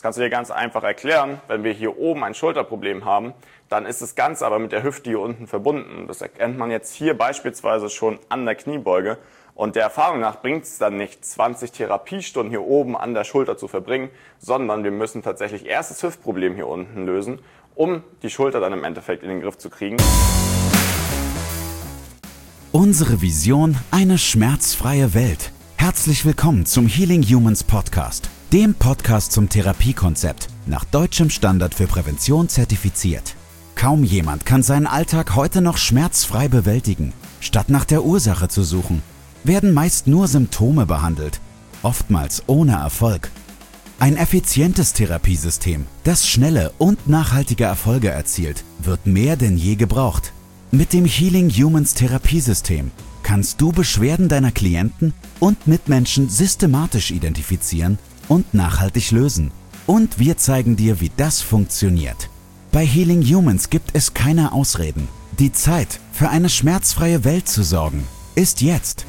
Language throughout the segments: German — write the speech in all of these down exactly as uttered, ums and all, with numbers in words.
kannst du dir ganz einfach erklären. Wenn wir hier oben ein Schulterproblem haben, dann ist das Ganze aber mit der Hüfte hier unten verbunden. Das erkennt man jetzt hier beispielsweise schon an der Kniebeuge. Und der Erfahrung nach bringt es dann nicht, zwanzig Therapiestunden hier oben an der Schulter zu verbringen, sondern wir müssen tatsächlich erst das Hüftproblem hier unten lösen, um die Schulter dann im Endeffekt in den Griff zu kriegen. Unsere Vision: eine schmerzfreie Welt. Herzlich willkommen zum Healing Humans Podcast, dem Podcast zum Therapiekonzept, nach deutschem Standard für Prävention zertifiziert. Kaum jemand kann seinen Alltag heute noch schmerzfrei bewältigen. Statt nach der Ursache zu suchen, werden meist nur Symptome behandelt, oftmals ohne Erfolg. Ein effizientes Therapiesystem, das schnelle und nachhaltige Erfolge erzielt, wird mehr denn je gebraucht. Mit dem Healing Humans Therapiesystem kannst du Beschwerden deiner Klienten und Mitmenschen systematisch identifizieren und nachhaltig lösen. Und wir zeigen dir, wie das funktioniert. Bei Healing Humans gibt es keine Ausreden. Die Zeit, für eine schmerzfreie Welt zu sorgen, ist jetzt.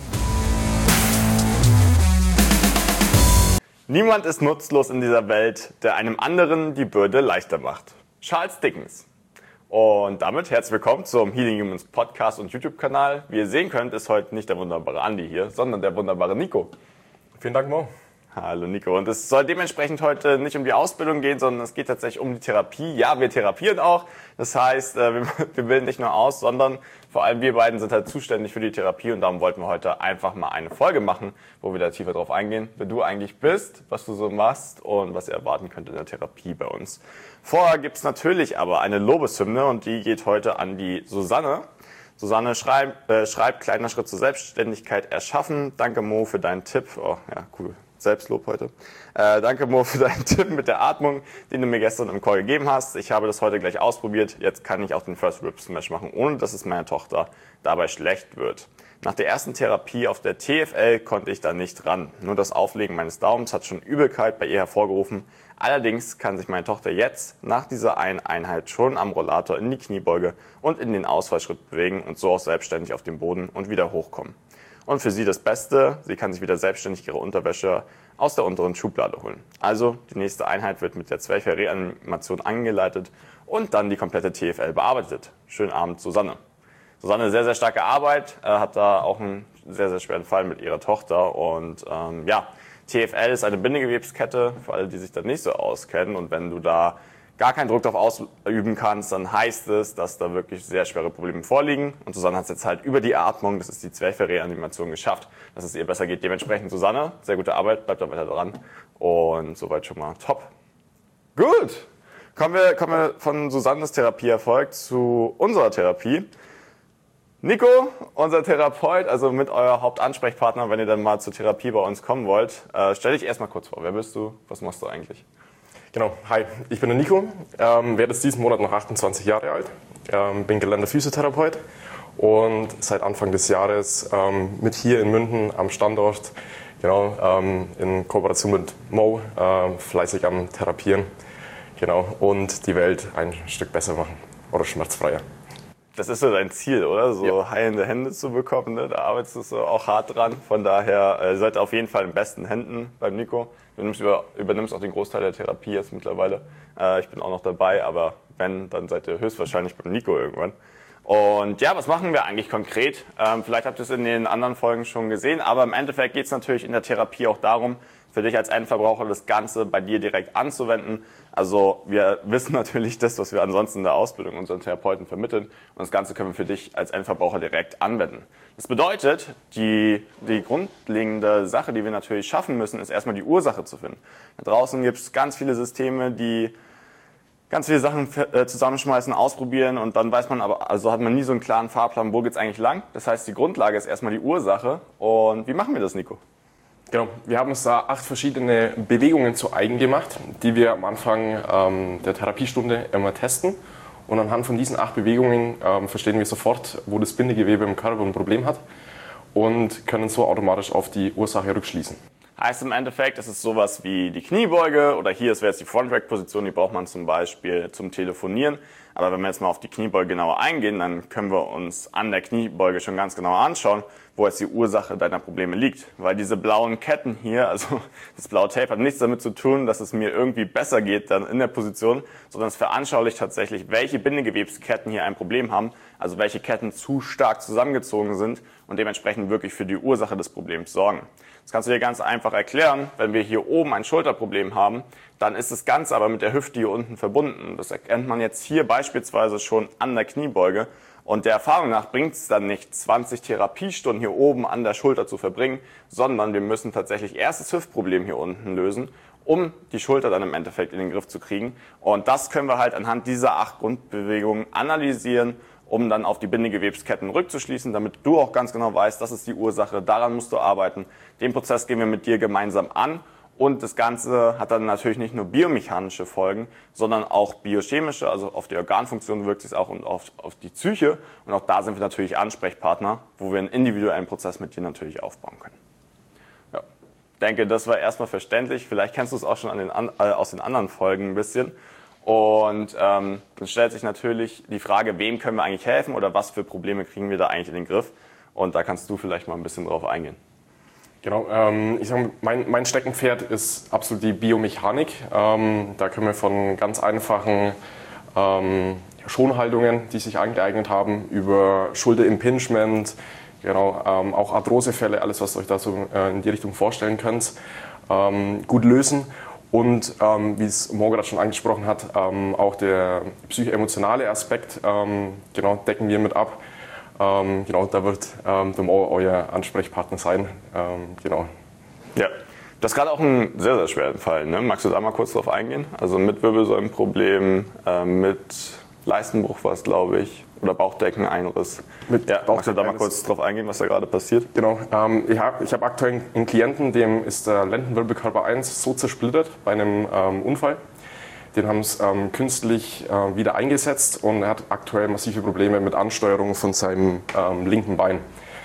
Niemand ist nutzlos in dieser Welt, der einem anderen die Bürde leichter macht. Charles Dickens. Und damit herzlich willkommen zum Healing Humans Podcast und YouTube-Kanal. Wie ihr sehen könnt, ist heute nicht der wunderbare Andi hier, sondern der wunderbare Nico. Vielen Dank, Mo. Hallo Nico. Und es soll dementsprechend heute nicht um die Ausbildung gehen, sondern es geht tatsächlich um die Therapie. Ja, wir therapieren auch. Das heißt, wir bilden nicht nur aus, sondern vor allem wir beiden sind halt zuständig für die Therapie. Und darum wollten wir heute einfach mal eine Folge machen, wo wir da tiefer drauf eingehen, wer du eigentlich bist, was du so machst und was ihr erwarten könnt in der Therapie bei uns. Vorher gibt's natürlich aber eine Lobeshymne und die geht heute an die Susanne. Susanne schreibt, äh, schreibt, kleiner Schritt zur Selbstständigkeit erschaffen. Danke Mo für deinen Tipp. Oh, ja, cool. Selbstlob heute. Äh, danke Mo für deinen Tipp mit der Atmung, den du mir gestern im Call gegeben hast. Ich habe das heute gleich ausprobiert. Jetzt kann ich auch den First Rib Smash machen, ohne dass es meiner Tochter dabei schlecht wird. Nach der ersten Therapie auf der T F L konnte ich da nicht ran. Nur das Auflegen meines Daumens hat schon Übelkeit bei ihr hervorgerufen. Allerdings kann sich meine Tochter jetzt nach dieser einen Einheit schon am Rollator in die Kniebeuge und in den Ausfallschritt bewegen und so auch selbstständig auf den Boden und wieder hochkommen. Und für sie das Beste, sie kann sich wieder selbstständig ihre Unterwäsche aus der unteren Schublade holen. Also die nächste Einheit wird mit der Zwerchfell-Reanimation angeleitet und dann die komplette T F L bearbeitet. Schönen Abend, Susanne. Susanne, sehr, sehr starke Arbeit, äh, hat da auch einen sehr, sehr schweren Fall mit ihrer Tochter. Und ähm, ja, T F L ist eine Bindegewebskette, für alle, die sich da nicht so auskennen. Und wenn du da gar keinen Druck darauf ausüben kannst, dann heißt es, dass da wirklich sehr schwere Probleme vorliegen. Und Susanne hat es jetzt halt über die Atmung, das ist die Zwerchfell-Reanimation, geschafft, dass es ihr besser geht. Dementsprechend, Susanne, sehr gute Arbeit, bleibt da weiter dran. Und soweit schon mal top. Gut, kommen wir, kommen wir von Susannes Therapieerfolg zu unserer Therapie. Nico, unser Therapeut, also mit euer Hauptansprechpartner, wenn ihr dann mal zur Therapie bei uns kommen wollt, äh, stell dich erstmal kurz vor. Wer bist du? Was machst du eigentlich? Genau, hi, ich bin der Nico, ähm, werde jetzt diesen Monat noch achtundzwanzig Jahre alt, ähm, bin gelernter Physiotherapeut und seit Anfang des Jahres ähm, mit hier in München am Standort, genau, ähm, in Kooperation mit Mo, äh, fleißig am Therapieren, genau, und die Welt ein Stück besser machen oder schmerzfreier. Das ist so dein Ziel, oder? So ja. Heilende Hände zu bekommen, ne? Da arbeitest du so auch hart dran. Von daher äh, seid ihr auf jeden Fall in besten Händen beim Nico. Du nimmst über, übernimmst auch den Großteil der Therapie jetzt mittlerweile. Äh, ich bin auch noch dabei, aber wenn, dann seid ihr höchstwahrscheinlich beim Nico irgendwann. Und ja, was machen wir eigentlich konkret? Ähm, vielleicht habt ihr es in den anderen Folgen schon gesehen, aber im Endeffekt geht es natürlich in der Therapie auch darum, für dich als Endverbraucher das Ganze bei dir direkt anzuwenden. Also wir wissen natürlich das, was wir ansonsten in der Ausbildung unseren Therapeuten vermitteln. Und das Ganze können wir für dich als Endverbraucher direkt anwenden. Das bedeutet, die, die grundlegende Sache, die wir natürlich schaffen müssen, ist erstmal die Ursache zu finden. Da draußen gibt es ganz viele Systeme, die ganz viele Sachen zusammenschmeißen, ausprobieren und dann weiß man aber, also hat man nie so einen klaren Fahrplan, wo geht's eigentlich lang. Das heißt, die Grundlage ist erstmal die Ursache. Und wie machen wir das, Nico? Genau, wir haben uns da acht verschiedene Bewegungen zu eigen gemacht, die wir am Anfang ähm, der Therapiestunde immer testen. Und anhand von diesen acht Bewegungen ähm, verstehen wir sofort, wo das Bindegewebe im Körper ein Problem hat und können so automatisch auf die Ursache rückschließen. Heißt im Endeffekt, es ist sowas wie die Kniebeuge oder hier, es wäre jetzt die Front-Rack-Position, die braucht man zum Beispiel zum Telefonieren. Aber wenn wir jetzt mal auf die Kniebeuge genauer eingehen, dann können wir uns an der Kniebeuge schon ganz genau anschauen, wo jetzt die Ursache deiner Probleme liegt. Weil diese blauen Ketten hier, also das blaue Tape hat nichts damit zu tun, dass es mir irgendwie besser geht dann in der Position, sondern es veranschaulicht tatsächlich, welche Bindegewebsketten hier ein Problem haben, also welche Ketten zu stark zusammengezogen sind und dementsprechend wirklich für die Ursache des Problems sorgen. Das kannst du dir ganz einfach erklären. Wenn wir hier oben ein Schulterproblem haben, dann ist das Ganze aber mit der Hüfte hier unten verbunden. Das erkennt man jetzt hier beispielsweise schon an der Kniebeuge. Und der Erfahrung nach bringt es dann nicht, zwanzig Therapiestunden hier oben an der Schulter zu verbringen, sondern wir müssen tatsächlich erst das Hüftproblem hier unten lösen, um die Schulter dann im Endeffekt in den Griff zu kriegen. Und das können wir halt anhand dieser acht Grundbewegungen analysieren, um dann auf die Bindegewebsketten rückzuschließen, damit du auch ganz genau weißt, das ist die Ursache, daran musst du arbeiten. Den Prozess gehen wir mit dir gemeinsam an und das Ganze hat dann natürlich nicht nur biomechanische Folgen, sondern auch biochemische, also auf die Organfunktion wirkt es auch und auf, auf die Psyche und auch da sind wir natürlich Ansprechpartner, wo wir einen individuellen Prozess mit dir natürlich aufbauen können. Ja. Ich denke, das war erstmal verständlich, vielleicht kennst du es auch schon an den, äh, aus den anderen Folgen ein bisschen. Und ähm, dann stellt sich natürlich die Frage, wem können wir eigentlich helfen oder was für Probleme kriegen wir da eigentlich in den Griff? Und da kannst du vielleicht mal ein bisschen drauf eingehen. Genau, ähm, ich sag, mein, mein Steckenpferd ist absolut die Biomechanik. Ähm, da können wir von ganz einfachen ähm, Schonhaltungen, die sich angeeignet haben, über Schulterimpingement, genau, ähm, auch Arthrosefälle, alles was ihr euch da so äh, in die Richtung vorstellen könnt, ähm, gut lösen. Und ähm, wie es Mo gerade schon angesprochen hat, ähm, auch der psychoemotionale Aspekt, ähm, genau, decken wir mit ab. Ähm, genau, da wird ähm, der Mo euer Ansprechpartner sein. Ähm, genau. Ja, das ist gerade auch ein sehr, sehr schwerer Fall. Ne? Magst du da mal kurz drauf eingehen? Also mit Wirbelsäulenproblem, äh, mit Leistenbruch war es, glaube ich, oder Bauchdeckeneinriss. Mit ja, magst du da mal kurz drauf eingehen, was da gerade passiert? Genau, ähm, ich habe ich hab aktuell einen Klienten, dem ist der Lendenwirbelkörper eins so zersplittert bei einem ähm, Unfall. Den haben es ähm, künstlich äh, wieder eingesetzt und er hat aktuell massive Probleme mit Ansteuerung von seinem ähm, linken Bein.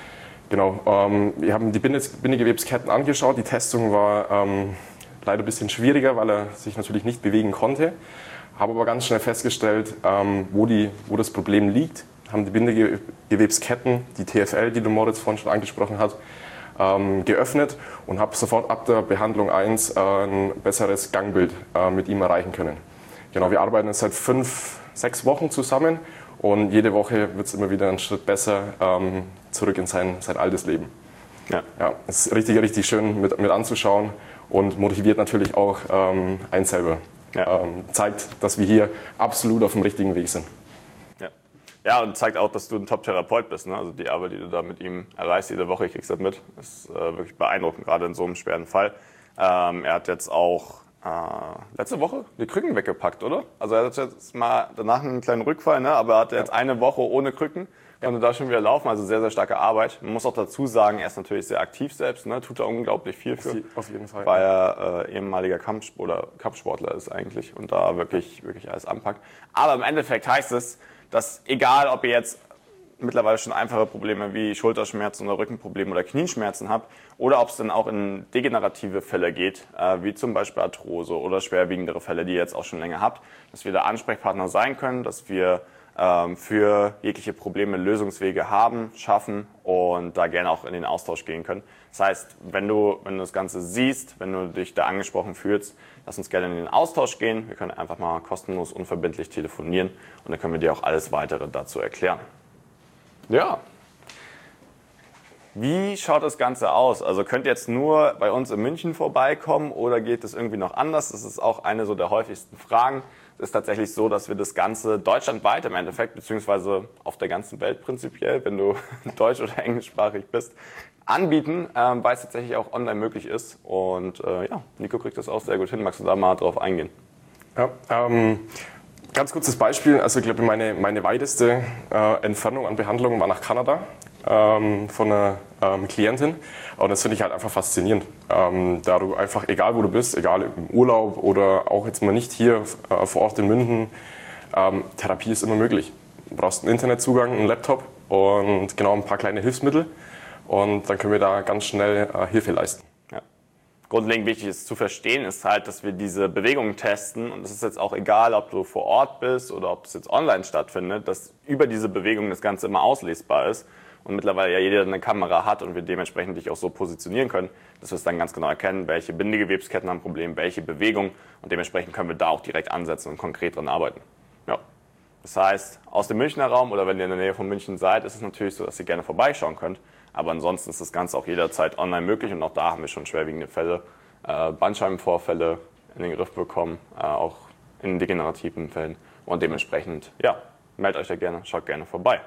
Genau, ähm, wir haben die Binde Bindegewebsketten angeschaut. Die Testung war ähm, leider ein bisschen schwieriger, weil er sich natürlich nicht bewegen konnte. Habe aber ganz schnell festgestellt, ähm, wo, die, wo das Problem liegt. Haben die Bindegewebsketten, die T F L, die der Moritz vorhin schon angesprochen hat, ähm, geöffnet und habe sofort ab der Behandlung eins äh, ein besseres Gangbild äh, mit ihm erreichen können. Genau, wir arbeiten jetzt seit fünf, sechs Wochen zusammen und jede Woche wird es immer wieder einen Schritt besser ähm, zurück in sein, sein altes Leben. Ja. Ja, es ist richtig, richtig schön mit, mit anzuschauen und motiviert natürlich auch ähm, einen selber. Ja. Ähm, zeigt, dass wir hier absolut auf dem richtigen Weg sind. Ja, ja und zeigt auch, dass du ein Top-Therapeut bist. Ne? Also die Arbeit, die du da mit ihm erreichst, jede Woche, ich krieg's das mit, ist äh, wirklich beeindruckend, gerade in so einem schweren Fall. Ähm, er hat jetzt auch äh, letzte Woche die Krücken weggepackt, oder? Also er hat jetzt mal danach einen kleinen Rückfall, ne? Aber er hatte jetzt eine Woche ohne Krücken. Konnte da schon wieder laufen, also sehr, sehr starke Arbeit. Man muss auch dazu sagen, er ist natürlich sehr aktiv selbst, ne? Tut da unglaublich viel für. Auf jeden Fall. Weil er äh, ehemaliger Kampf oder Kampfsportler ist eigentlich und da wirklich, wirklich alles anpackt. Aber im Endeffekt heißt es, dass egal, ob ihr jetzt mittlerweile schon einfache Probleme wie Schulterschmerzen oder Rückenprobleme oder Knieschmerzen habt oder ob es dann auch in degenerative Fälle geht, äh, wie zum Beispiel Arthrose oder schwerwiegendere Fälle, die ihr jetzt auch schon länger habt, dass wir da Ansprechpartner sein können, dass wir für jegliche Probleme Lösungswege haben, schaffen und da gerne auch in den Austausch gehen können. Das heißt, wenn du, wenn du das Ganze siehst, wenn du dich da angesprochen fühlst, lass uns gerne in den Austausch gehen. Wir können einfach mal kostenlos, unverbindlich telefonieren und dann können wir dir auch alles Weitere dazu erklären. Ja. Wie schaut das Ganze aus? Also könnt ihr jetzt nur bei uns in München vorbeikommen oder geht es irgendwie noch anders? Das ist auch eine so der häufigsten Fragen. Es ist tatsächlich so, dass wir das Ganze deutschlandweit im Endeffekt, beziehungsweise auf der ganzen Welt prinzipiell, wenn du deutsch- oder englischsprachig bist, anbieten, ähm, weil es tatsächlich auch online möglich ist. Und äh, ja, Nico kriegt das auch sehr gut hin. Magst du da mal drauf eingehen? Ja, ähm, ganz kurzes Beispiel. Also ich glaube, meine, meine weiteste äh, Entfernung an Behandlungen war nach Kanada. Ähm, von einer ähm, Klientin. Und das finde ich halt einfach faszinierend. Ähm, da du einfach, egal wo du bist, egal im Urlaub oder auch jetzt mal nicht hier äh, vor Ort in München, ähm, Therapie ist immer möglich. Du brauchst einen Internetzugang, einen Laptop und genau ein paar kleine Hilfsmittel und dann können wir da ganz schnell äh, Hilfe leisten. Ja. grundlegend wichtig ist zu verstehen, ist halt, dass wir diese Bewegungen testen und es ist jetzt auch egal, ob du vor Ort bist oder ob es jetzt online stattfindet, dass über diese Bewegungen das Ganze immer auslesbar ist und mittlerweile ja jeder eine Kamera hat und wir dementsprechend dich auch so positionieren können, dass wir es dann ganz genau erkennen, welche Bindegewebsketten haben ein Problem, welche Bewegung und dementsprechend können wir da auch direkt ansetzen und konkret dran arbeiten. Ja. Das heißt, aus dem Münchner Raum oder wenn ihr in der Nähe von München seid, ist es natürlich so, dass ihr gerne vorbeischauen könnt. Aber ansonsten ist das Ganze auch jederzeit online möglich und auch da haben wir schon schwerwiegende Fälle, äh, Bandscheibenvorfälle in den Griff bekommen, äh, auch in degenerativen Fällen. Und dementsprechend, ja, meldet euch da gerne, schaut gerne vorbei.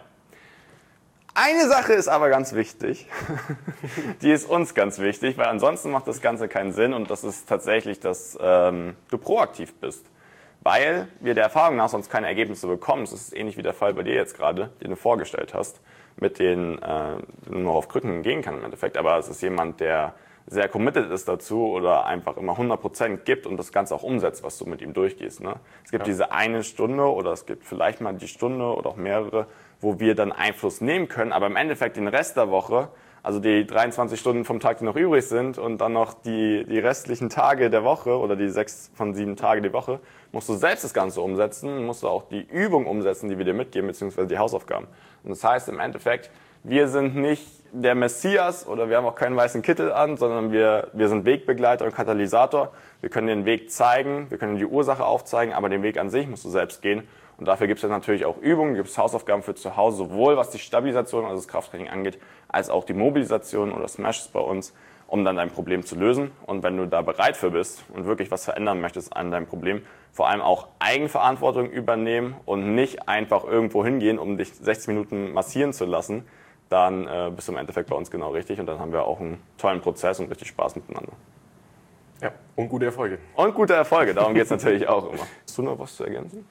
Eine Sache ist aber ganz wichtig, die ist uns ganz wichtig, weil ansonsten macht das Ganze keinen Sinn und das ist tatsächlich, dass ähm, du proaktiv bist. Weil wir der Erfahrung nach sonst keine Ergebnisse bekommen. Das ist ähnlich wie der Fall bei dir jetzt gerade, den du vorgestellt hast, mit denen äh, du nur auf Krücken gehen kann im Endeffekt. Aber es ist jemand, der sehr committed ist dazu oder einfach immer hundert Prozent gibt und das Ganze auch umsetzt, was du mit ihm durchgehst. Ne? Es gibt ja. diese eine Stunde oder es gibt vielleicht mal die Stunde oder auch mehrere, wo wir dann Einfluss nehmen können. Aber im Endeffekt den Rest der Woche, also die dreiundzwanzig Stunden vom Tag, die noch übrig sind und dann noch die, die restlichen Tage der Woche oder die sechs von sieben Tage die Woche, musst du selbst das Ganze umsetzen, musst du auch die Übung umsetzen, die wir dir mitgeben, beziehungsweise die Hausaufgaben. Und das heißt im Endeffekt, wir sind nicht der Messias oder wir haben auch keinen weißen Kittel an, sondern wir, wir sind Wegbegleiter und Katalysator. Wir können den Weg zeigen, wir können die Ursache aufzeigen, aber den Weg an sich musst du selbst gehen. Und dafür gibt es natürlich auch Übungen, gibt es Hausaufgaben für zu Hause, sowohl was die Stabilisation, also das Krafttraining angeht, als auch die Mobilisation oder Smashes bei uns, um dann dein Problem zu lösen. Und wenn du da bereit für bist und wirklich was verändern möchtest an deinem Problem, vor allem auch Eigenverantwortung übernehmen und nicht einfach irgendwo hingehen, um dich sechzig Minuten massieren zu lassen, dann äh, bist du im Endeffekt bei uns genau richtig und dann haben wir auch einen tollen Prozess und richtig Spaß miteinander. Ja, und gute Erfolge. Und gute Erfolge, darum geht es natürlich auch immer. Hast du noch was zu ergänzen?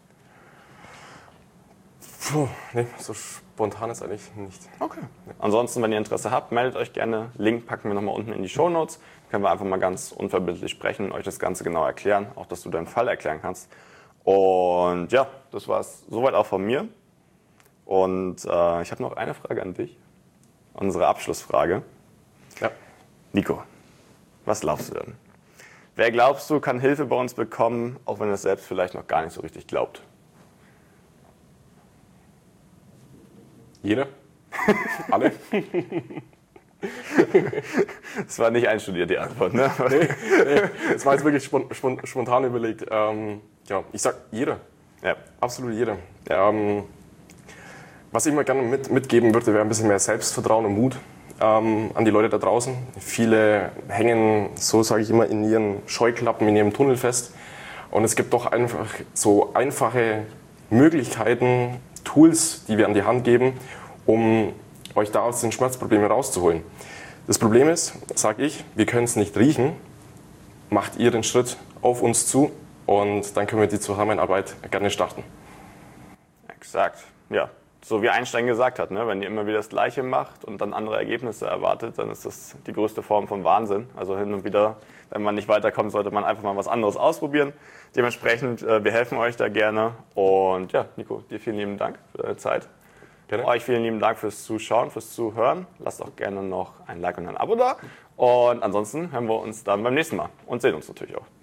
Puh, nee, so spontan ist eigentlich nicht. Okay. Ansonsten, wenn ihr Interesse habt, meldet euch gerne. Link packen wir nochmal unten in die Shownotes. Können wir einfach mal ganz unverbindlich sprechen und euch das Ganze genau erklären. Auch, dass du deinen Fall erklären kannst. Und ja, das war es soweit auch von mir. Und äh, ich habe noch eine Frage an dich. Unsere Abschlussfrage. Ja. Nico, was glaubst du denn? Wer glaubst du, kann Hilfe bei uns bekommen, auch wenn er es selbst vielleicht noch gar nicht so richtig glaubt? Jeder? Alle? Das war nicht einstudiert, die Antwort, ne? Nee, nee, das war jetzt wirklich spontan überlegt. Ähm, ja, ich sag jeder. Ja. Absolut jeder. Ja. Ähm, was ich mal gerne mit, mitgeben würde, wäre ein bisschen mehr Selbstvertrauen und Mut ähm, an die Leute da draußen. Viele hängen, so sage ich immer, in ihren Scheuklappen, in ihrem Tunnel fest. Und es gibt doch einfach so einfache Möglichkeiten, Tools, die wir an die Hand geben, um euch da aus den Schmerzproblemen rauszuholen. Das Problem ist, sage ich, wir können es nicht riechen. Macht ihr den Schritt auf uns zu und dann können wir die Zusammenarbeit gerne starten. Exakt, ja. So wie Einstein gesagt hat, ne? Wenn ihr immer wieder das Gleiche macht und dann andere Ergebnisse erwartet, dann ist das die größte Form von Wahnsinn. Also hin und wieder, wenn man nicht weiterkommt, sollte man einfach mal was anderes ausprobieren. Dementsprechend, äh, wir helfen euch da gerne. Und ja, Nico, dir vielen lieben Dank für deine Zeit. Gerne. Euch vielen lieben Dank fürs Zuschauen, fürs Zuhören. Lasst auch gerne noch ein Like und ein Abo da. Und ansonsten hören wir uns dann beim nächsten Mal und sehen uns natürlich auch.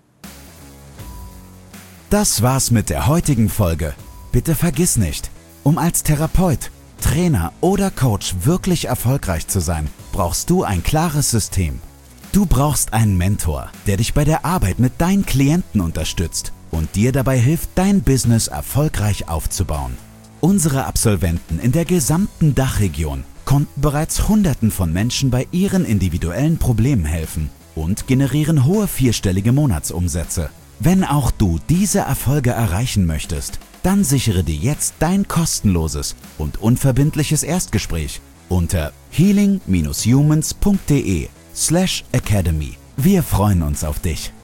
Das war's mit der heutigen Folge. Bitte vergiss nicht, um als Therapeut, Trainer oder Coach wirklich erfolgreich zu sein, brauchst du ein klares System. Du brauchst einen Mentor, der dich bei der Arbeit mit deinen Klienten unterstützt und dir dabei hilft, dein Business erfolgreich aufzubauen. Unsere Absolventen in der gesamten Dachregion konnten bereits Hunderten von Menschen bei ihren individuellen Problemen helfen und generieren hohe vierstellige Monatsumsätze. Wenn auch du diese Erfolge erreichen möchtest, dann sichere dir jetzt dein kostenloses und unverbindliches Erstgespräch unter healing dash humans punkt de slash academy. Wir freuen uns auf dich.